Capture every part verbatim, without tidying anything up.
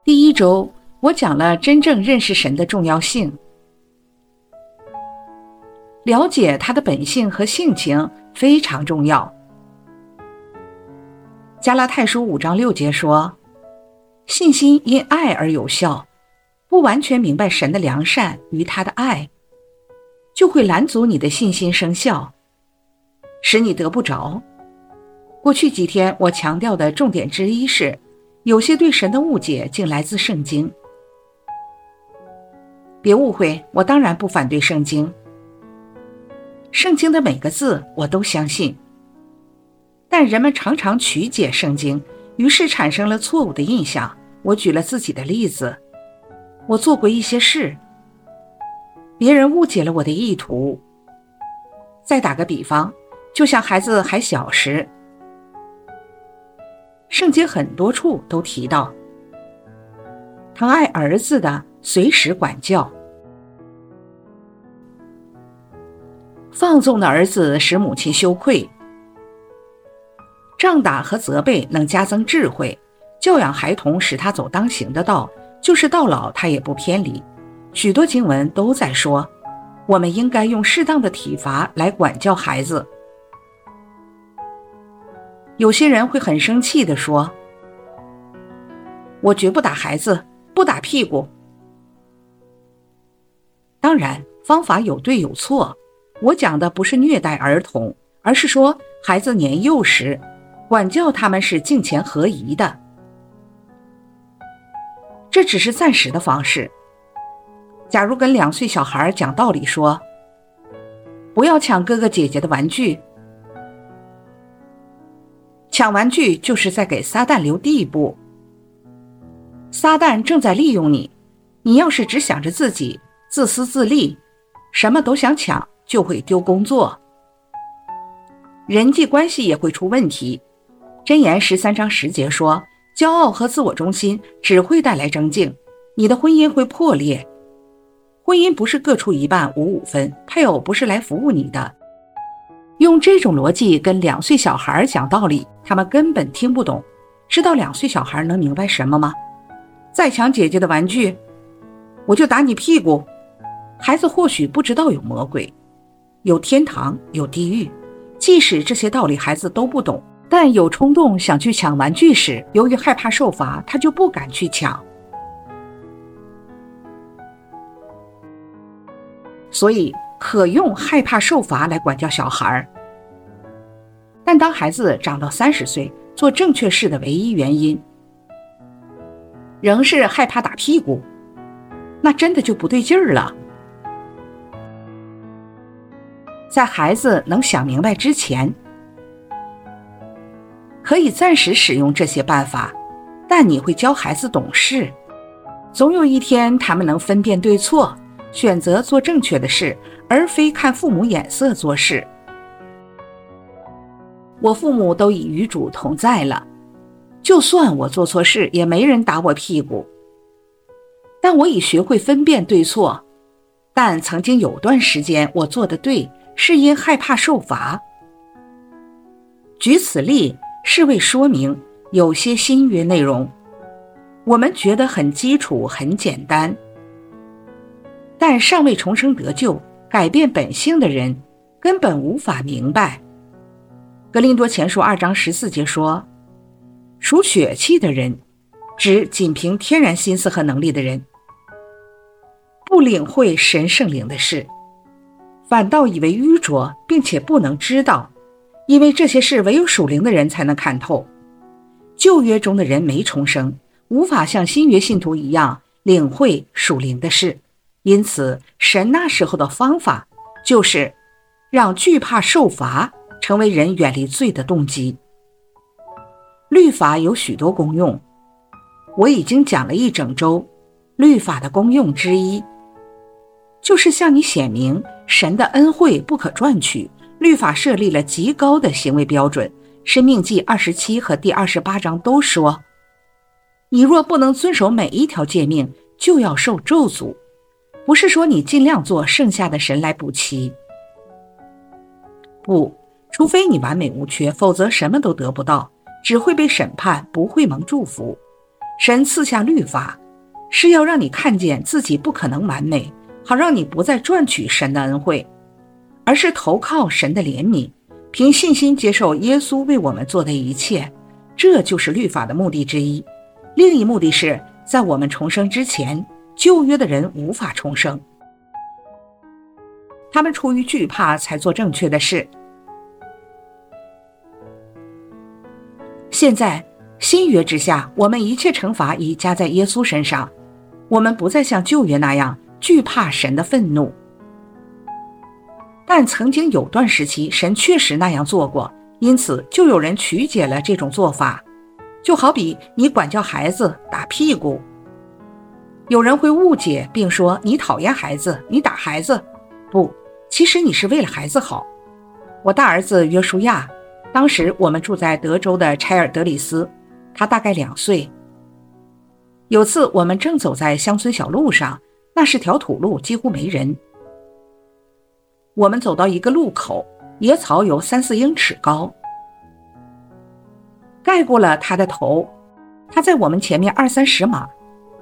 第一周，我讲了真正认识神的重要性。了解他的本性和性情非常重要。加拉太书五章六节说，信心因爱而有效，不完全明白神的良善与他的爱，就会拦阻你的信心生效，使你得不着。过去几天我强调的重点之一是，有些对神的误解竟来自圣经。别误会，我当然不反对圣经，圣经的每个字我都相信，但人们常常曲解圣经，于是产生了错误的印象。我举了自己的例子，我做过一些事，别人误解了我的意图。再打个比方，就像孩子还小时，圣经很多处都提到，疼爱儿子的随时管教，放纵的儿子使母亲羞愧，杖打和责备能加增智慧，教养孩童使他走当行的道，就是到老他也不偏离。许多经文都在说，我们应该用适当的体罚来管教孩子。有些人会很生气地说，我绝不打孩子，不打屁股。当然，方法有对有错，我讲的不是虐待儿童，而是说孩子年幼时，管教他们是敬虔合宜的。这只是暂时的方式。假如跟两岁小孩讲道理说，不要抢哥哥姐姐的玩具，抢玩具就是在给撒旦留地步。撒旦正在利用你，你要是只想着自己，自私自利，什么都想抢，就会丢工作，人际关系也会出问题。箴言十三章十节说，骄傲和自我中心只会带来争竞，你的婚姻会破裂。婚姻不是各出一半五五分，配偶不是来服务你的。用这种逻辑跟两岁小孩讲道理，他们根本听不懂。知道两岁小孩能明白什么吗？再抢姐姐的玩具，我就打你屁股。孩子或许不知道有魔鬼，有天堂，有地狱，即使这些道理孩子都不懂，但有冲动想去抢玩具时，由于害怕受罚，他就不敢去抢。所以可用害怕受罚来管教小孩，但当孩子长到三十岁，做正确事的唯一原因仍是害怕打屁股，那真的就不对劲儿了。在孩子能想明白之前，可以暂时使用这些办法，但你会教孩子懂事，总有一天他们能分辨对错，选择做正确的事，而非看父母眼色做事。我父母都已与主同在了，就算我做错事，也没人打我屁股。但我已学会分辨对错，但曾经有段时间我做的对，是因害怕受罚。举此例是为说明有些新约内容，我们觉得很基础很简单，但尚未重生得救改变本性的人根本无法明白。格林多前书二章十四节说，属血气的人指仅凭天然心思和能力的人，不领会神圣灵的事，反倒以为愚拙，并且不能知道，因为这些事唯有属灵的人才能看透。旧约中的人没重生，无法像新约信徒一样领会属灵的事，因此神那时候的方法就是让惧怕受罚成为人远离罪的动机。律法有许多功用，我已经讲了一整周，律法的功用之一就是向你显明神的恩惠不可赚取。律法设立了极高的行为标准，申命记二十七和第二十八章都说，你若不能遵守每一条诫命，就要受咒诅。不是说你尽量做，剩下的神来补齐，不，除非你完美无缺，否则什么都得不到，只会被审判，不会蒙祝福。 神赐下律法，是要让你看见自己不可能完美，好让你不再赚取神的恩惠，而是投靠神的怜悯，凭信心接受耶稣为我们做的一切。这就是律法的目的之一。另一目的是，在我们重生之前，旧约的人无法重生，他们出于惧怕才做正确的事。现在新约之下，我们一切惩罚已加在耶稣身上，我们不再像旧约那样惧怕神的愤怒。但曾经有段时期，神确实那样做过，因此就有人曲解了这种做法。就好比你管教孩子打屁股，有人会误解并说你讨厌孩子，你打孩子。不，其实你是为了孩子好。我大儿子约书亚，当时我们住在德州的柴尔德里斯，他大概两岁。有次我们正走在乡村小路上，那是条土路，几乎没人。我们走到一个路口，野草有三四英尺高，盖过了他的头，他在我们前面二三十码，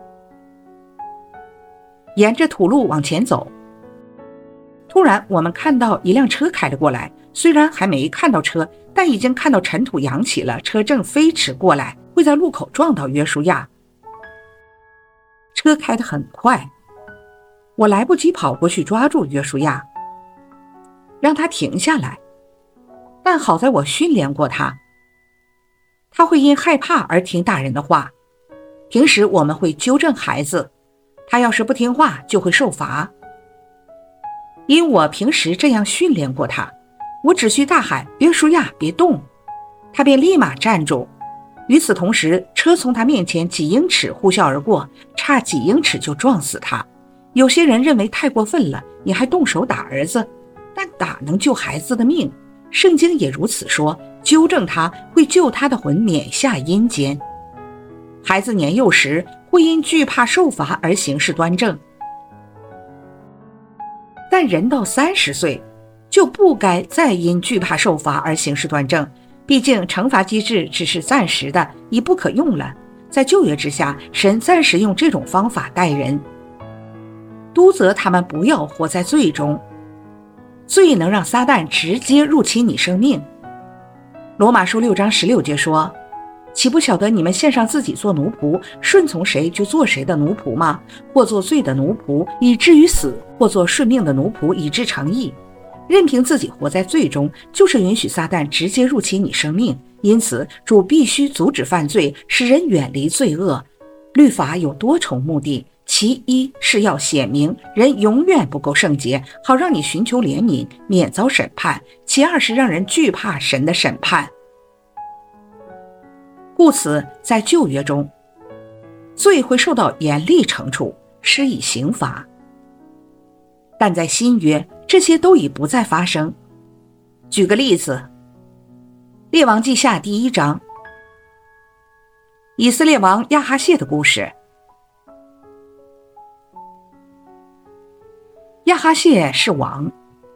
沿着土路往前走。突然我们看到一辆车开了过来，虽然还没看到车，但已经看到尘土扬起了，车正飞驰过来，会在路口撞到约书亚。车开得很快，我来不及跑过去抓住约书亚，让他停下来，但好在我训练过他，他会因害怕而听大人的话。平时我们会纠正孩子，他要是不听话就会受罚。因我平时这样训练过他，我只需大喊约书亚别动，他便立马站住。与此同时，车从他面前几英尺呼啸而过，差几英尺就撞死他。有些人认为太过分了，你还动手打儿子，但打能救孩子的命，圣经也如此说，纠正他会救他的魂免下阴间。孩子年幼时会因惧怕受罚而行事端正，但人到三十岁就不该再因惧怕受罚而行事端正，毕竟惩罚机制只是暂时的，已不可用了。在旧约之下，神暂时用这种方法待人，督责他们不要活在罪中。罪能让撒旦直接入侵你生命。罗马书六章十六节说，岂不晓得你们献上自己做奴仆，顺从谁就做谁的奴仆吗？或做罪的奴仆以至于死，或做顺命的奴仆以致成义。任凭自己活在罪中，就是允许撒旦直接入侵你生命。因此主必须阻止犯罪，使人远离罪恶。律法有多重目的，其一是要显明人永远不够圣洁，好让你寻求怜悯，免遭审判；其二是让人惧怕神的审判。故此在旧约中，罪会受到严厉惩处，施以刑罚。但在新约，这些都已不再发生。举个例子，列王记下第一章，以色列王亚哈谢的故事。亚哈谢是王。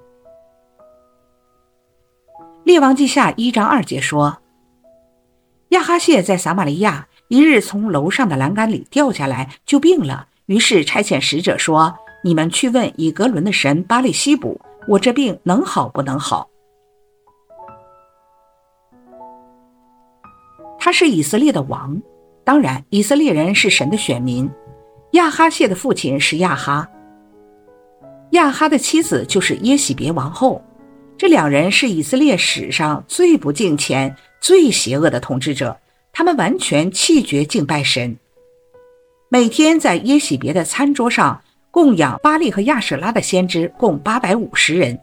列王记下一章二节说，亚哈谢在撒玛利亚一日从楼上的栏杆里掉下来，就病了，于是差遣使者说，你们去问以格伦的神巴利西卜，我这病能好不能好。他是以色列的王，当然以色列人是神的选民。亚哈谢的父亲是亚哈，亚哈的妻子就是耶洗别王后，这两人是以色列史上最不敬虔、最邪恶的统治者，他们完全弃绝敬拜神，每天在耶洗别的餐桌上供养巴利和亚舍拉的先知共八百五十人。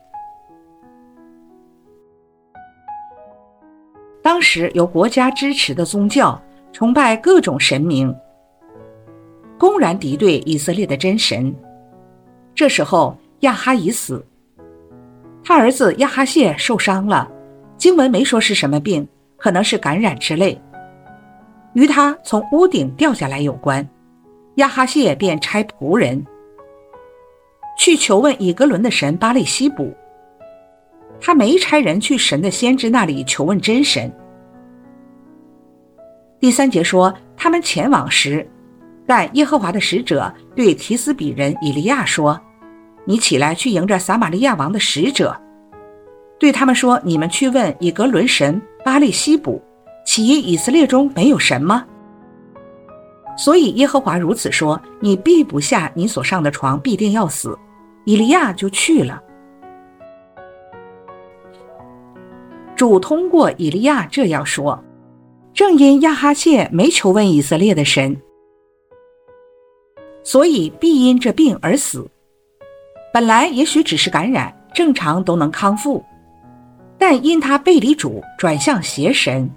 当时由国家支持的宗教崇拜各种神明，公然敌对以色列的真神。这时候亚哈已死，他儿子亚哈谢受伤了，经文没说是什么病，可能是感染之类，与他从屋顶掉下来有关。亚哈谢便差仆人去求问以格伦的神巴利西卜，他没差人去神的先知那里求问真神。 第三节说，他们前往时，但耶和华的使者对提斯比人以利亚说，你起来去迎着撒玛利亚王的使者，对他们说，你们去问以格伦神巴利西卜，岂因以色列中没有神吗？所以耶和华如此说，你必不下你所上的床，必定要死。以利亚就去了。主通过以利亚这样说，正因亚哈谢没求问以色列的神，所以必因这病而死。本来也许只是感染，正常都能康复，但因他背离主，转向邪神，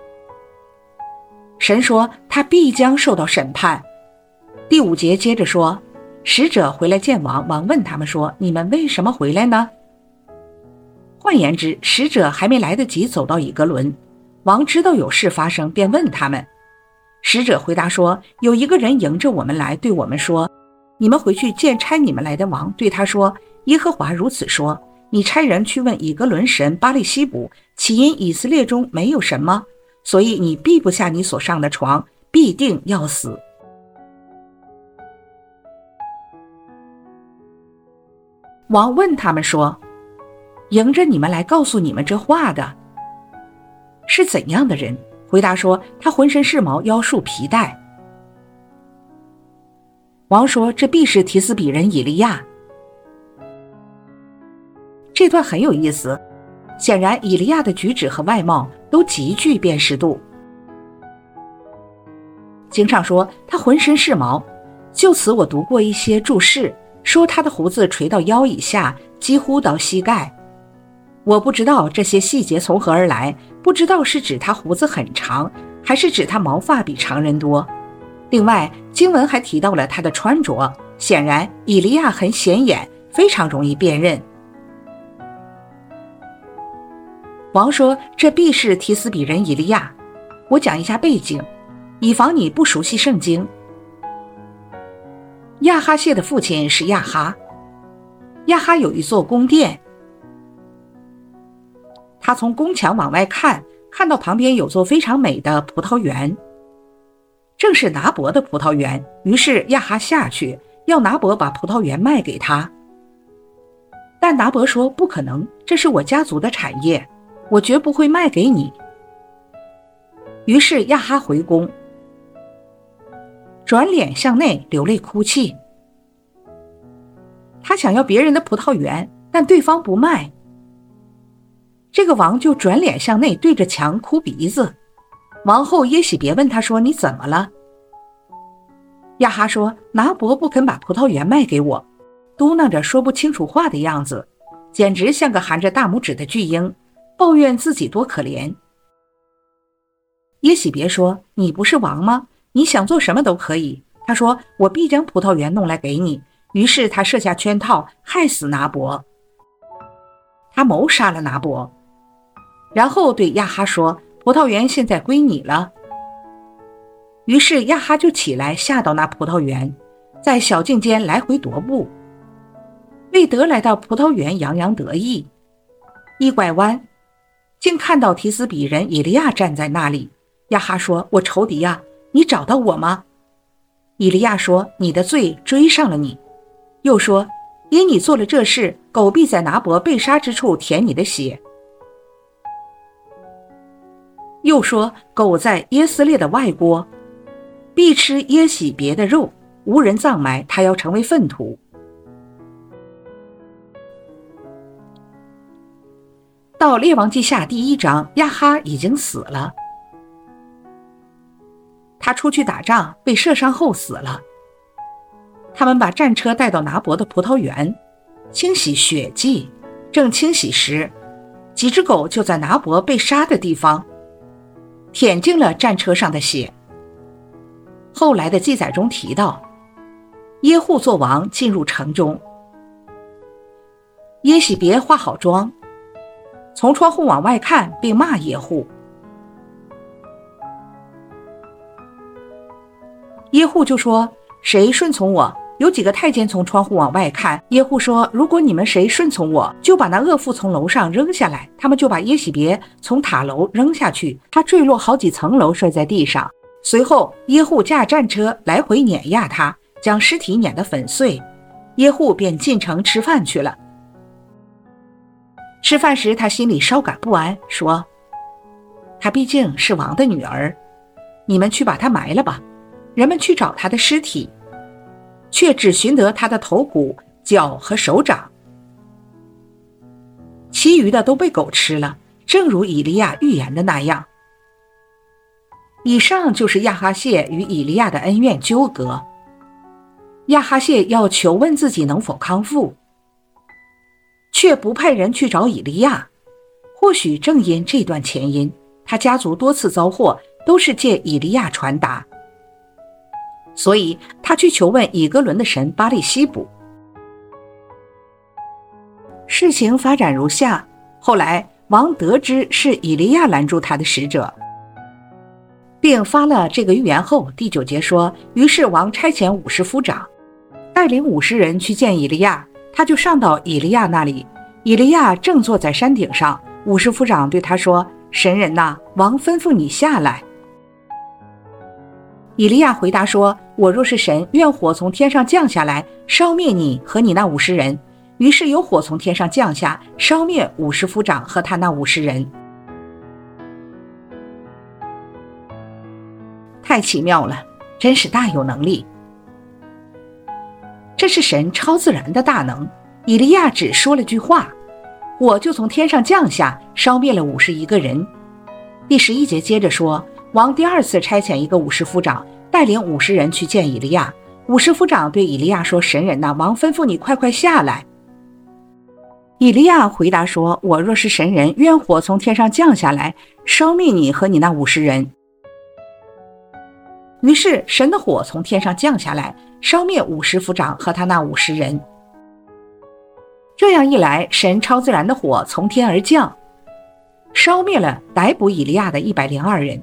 神说他必将受到审判。第五节接着说，使者回来见王，王问他们说，你们为什么回来呢？换言之，使者还没来得及走到以格伦，王知道有事发生，便问他们。使者回答说，有一个人迎着我们来，对我们说，你们回去见差你们来的王，对他说，耶和华如此说，你差人去问以格伦神巴利西卜，岂因以色列中没有神吗？所以你避不下你所上的床，必定要死。王问他们说，迎着你们来告诉你们这话的是怎样的人？回答说，他浑身是毛，腰束皮带。王说，这必是提斯比人以利亚。这段很有意思，显然以利亚的举止和外貌都极具辨识度。经上说他浑身是毛，就此我读过一些注释，说他的胡子垂到腰以下，几乎到膝盖。我不知道这些细节从何而来，不知道是指他胡子很长，还是指他毛发比常人多。另外，经文还提到了他的穿着，显然以利亚很显眼，非常容易辨认。王说，这必是提斯比人以利亚。我讲一下背景，以防你不熟悉圣经。亚哈谢的父亲是亚哈，亚哈有一座宫殿，他从宫墙往外看，看到旁边有座非常美的葡萄园，正是拿伯的葡萄园。于是亚哈下去，要拿伯把葡萄园卖给他。但拿伯说，不可能，这是我家族的产业，我绝不会卖给你。于是亚哈回宫，转脸向内流泪哭泣。他想要别人的葡萄园，但对方不卖。这个王就转脸向内对着墙哭鼻子。王后耶洗别问他说，你怎么了？亚哈说，拿伯不肯把葡萄园卖给我，嘟囔着说不清楚话的样子，简直像个含着大拇指的巨婴，抱怨自己多可怜。耶洗别说，你不是王吗？你想做什么都可以。他说，我必将葡萄园弄来给你。于是他设下圈套，害死拿伯。他谋杀了拿伯，然后对亚哈说，葡萄园现在归你了。于是亚哈就起来，下到那葡萄园，在小径间来回踱步，未得来到葡萄园，洋洋得意。一拐弯，竟看到提斯比人以利亚站在那里。亚哈说，我仇敌啊，你找到我吗？以利亚说，你的罪追上了你。又说，因你做了这事，狗必在拿伯被杀之处舔你的血。又说，狗在耶斯列的外郭必吃耶洗别的肉，无人葬埋，他要成为粪土。到列王记下第一章，亚哈已经死了，他出去打仗被射伤后死了。他们把战车带到拿伯的葡萄园，清洗血迹。正清洗时，几只狗就在拿伯被杀的地方舔尽了战车上的血。后来的记载中提到，耶户作王进入城中，耶洗别化好妆，从窗户往外看，并骂耶户。耶户就说，谁顺从我， 有几个太监从窗户往外看，耶户说，如果你们谁顺从我，就把那恶妇从楼上扔下来。他们就把耶洗别从塔楼扔下去，他坠落好几层楼，摔在地上。随后耶户驾战车来回碾压他，将尸体碾得粉碎。耶户便进城吃饭去了。吃饭时他心里稍感不安，说，她毕竟是王的女儿，你们去把她埋了吧。人们去找她的尸体，却只寻得她的头骨、脚和手掌，其余的都被狗吃了，正如以利亚预言的那样。以上就是亚哈谢与以利亚的恩怨纠葛。亚哈谢要求问自己能否康复，却不派人去找以利亚。或许正因这段前因，他家族多次遭祸都是借以利亚传达，所以他去求问以哥伦的神巴利西卜。事情发展如下，后来王得知是以利亚拦住他的使者，并发了这个预言后，第九节说，于是王差遣五十夫长带领五十人去见以利亚，他就上到以利亚那里。以利亚正坐在山顶上，五十夫长对他说，神人哪，王吩咐你下来。以利亚回答说，我若是神，愿火从天上降下来，烧灭你和你那五十人。于是有火从天上降下，烧灭五十夫长和他那五十人。太奇妙了，真是大有能力。这是神超自然的大能。以利亚只说了句话，火就从天上降下，烧灭了五十一个人。第十一节接着说，王第二次差遣一个武士夫长带领五十人去见以利亚。武士夫长对以利亚说，神人哪，王吩咐你快快下来。以利亚回答说，我若是神人，愿火从天上降下来，烧灭你和你那五十人。于是神的火从天上降下来，烧灭五十夫长和他那五十人。这样一来，神超自然的火从天而降，烧灭了逮捕以利亚的一百零二人。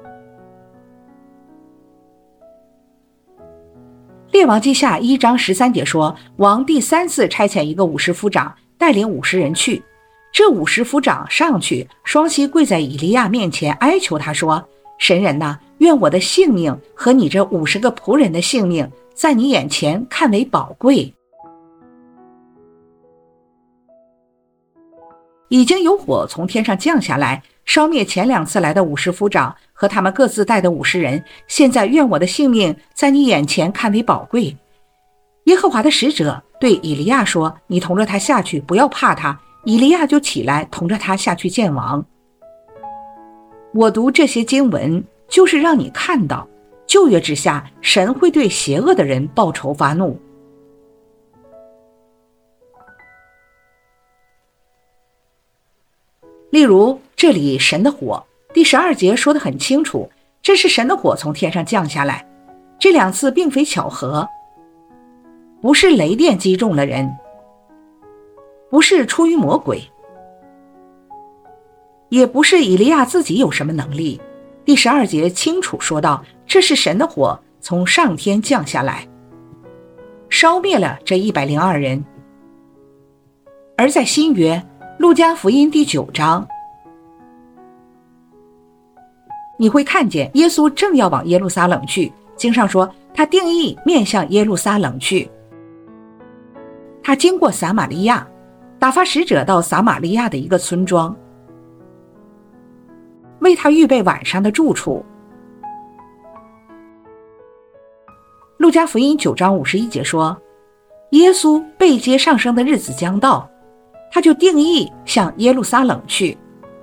列王记下一章十三节说，王第三次差遣一个五十夫长带领五十人去，这五十夫长上去，双膝跪在以利亚面前哀求他说，神人哪，愿我的性命和你这五十个仆人的性命在你眼前看为宝贵。已经有火从天上降下来，烧灭前两次来的五十夫长和他们各自带的五十人，现在愿我的性命在你眼前看为宝贵。耶和华的使者对以利亚说，你同着他下去，不要怕他。以利亚就起来，同着他下去见王。我读这些经文，就是让你看到旧约之下，神会对邪恶的人报仇发怒。例如这里神的火，第十二节说得很清楚，这是神的火从天上降下来。这两次并非巧合，不是雷电击中了人，不是出于魔鬼，也不是以利亚自己有什么能力。第十二节清楚说到，这是神的火从上天降下来，烧灭了这一百零二人。而在新约路加福音第九章，你会看见耶稣正要往耶路撒冷去，经上说他定义面向耶路撒冷去。他经过撒玛利亚，打发使者到撒玛利亚的一个村庄，为他预备晚上的住处。路加福音九章五十一节说，耶稣被接上升的日子将到，他就定义向耶路撒冷去。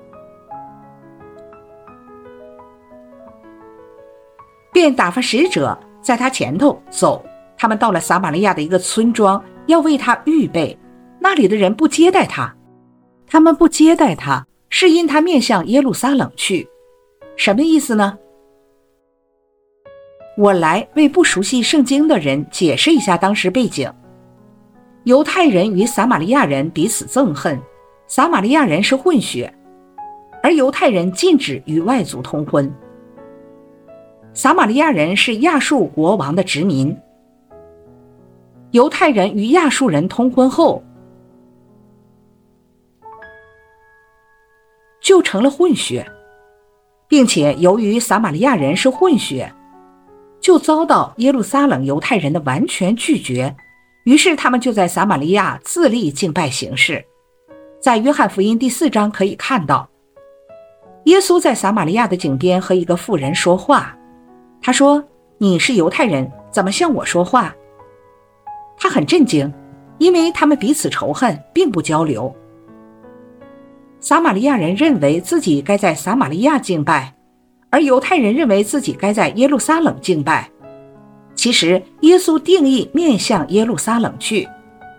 便打发使者在他前头走，他们到了撒玛利亚的一个村庄，要为他预备。那里的人不接待他，他们不接待他，是因他面向耶路撒冷去。什么意思呢？我来为不熟悉圣经的人解释一下当时背景。犹太人与撒玛利亚人彼此憎恨，撒玛利亚人是混血，而犹太人禁止与外族通婚。撒玛利亚人是亚述国王的殖民， 犹太人与亚述人通婚后，就成了混血，并且由于撒玛利亚人是混血，就遭到耶路撒冷犹太人的完全拒绝，于是他们就在撒玛利亚自立敬拜形式。在约翰福音第四章可以看到，耶稣在撒玛利亚的井边和一个妇人说话，他说：你是犹太人，怎么向我说话？他很震惊，因为他们彼此仇恨，并不交流。撒玛利亚人认为自己该在撒玛利亚敬拜，而犹太人认为自己该在耶路撒冷敬拜。其实耶稣定义面向耶路撒冷去，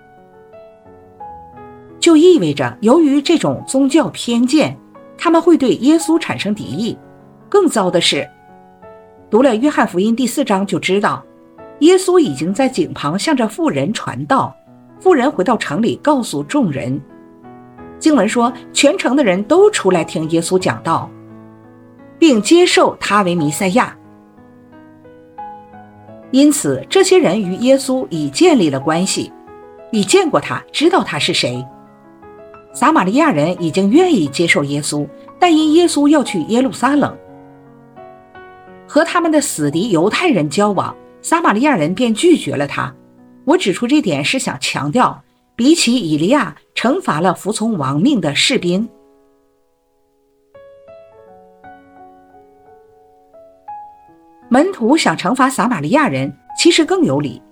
就意味着由于这种宗教偏见，他们会对耶稣产生敌意。更糟的是，读了约翰福音第四章就知道，耶稣已经在井旁向着妇人传道，妇人回到城里告诉众人。经文说，全城的人都出来听耶稣讲道，并接受他为弥赛亚。因此这些人与耶稣已建立了关系，已见过他，知道他是谁。撒玛利亚人已经愿意接受耶稣，但因耶稣要去耶路撒冷和他们的死敌犹太人交往，撒玛利亚人便拒绝了他。我指出这点是想强调，比起以利亚惩罚了服从王命的士兵，门徒想惩罚撒玛利亚人其实更有理。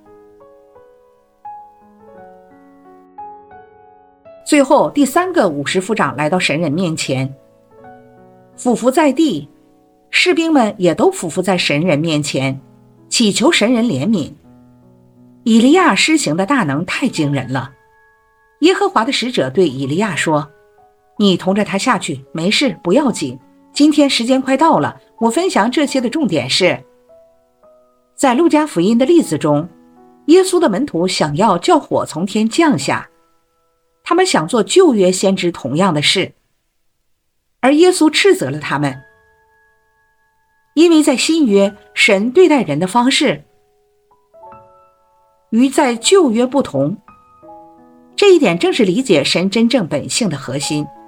最后第三个五十夫长来到神人面前，俯伏在地，士兵们也都俯伏在神人面前，祈求神人怜悯。以利亚施行的大能太惊人了。耶和华的使者对以利亚说，你同着他下去，没事，不要紧。今天时间快到了，我分享这些的重点是，在路加福音的例子中，耶稣的门徒想要叫火从天降下，他们想做旧约先知同样的事，而耶稣斥责了他们，因为在新约，神对待人的方式与在旧约不同，这一点正是理解神真正本性的核心。